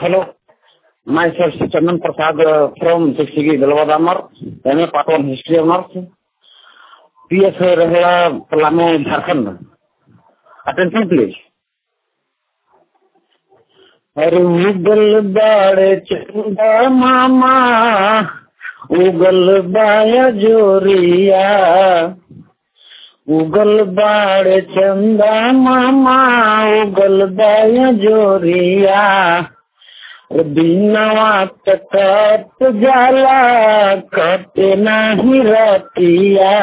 Hello, myself Chandan Prasad from Sixigi Dalwadamar, MA Part 1 History of North, PS Rahela Palamo Jharkhand. Attention please. उगल बाड़े चंदा मामा उगल बाया जोरिया उगल बाड़े चंदा मामा उगल बाया जोरिया बिनवा कट जाला कटे नहीं रतिया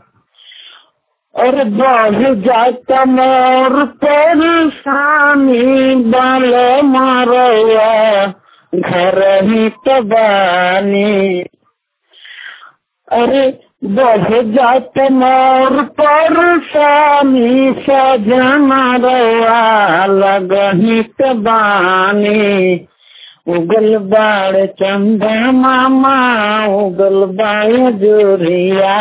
और बढ़ जाता मोर परेशानी बाल मारवा घर ही तबानी। अरे बढ़ जाता मोर परेशानी सजना रवा लग ही तबानी। उगल बाड़ चंदा मामा उगल बाड़ जोरिया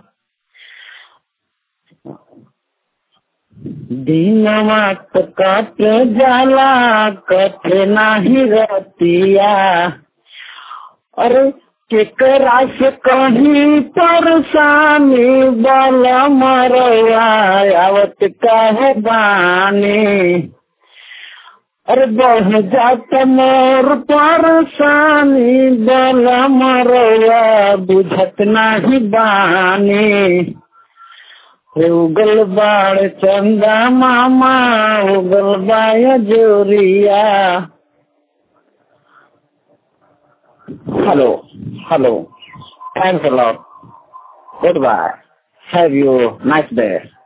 दीनवा कट जाला कटे नहीं रतिया। अरे केकरा से कहीं परेशानी बल मरवा आवत काहे बानी। अरे बढ़ जात मोर परेशानी बल मरवा बुझत नहीं बानी। उगल बाड़ चंदा मामा उगल बाया जोरिया। Hello. Thanks a lot. Goodbye. Have you nice day.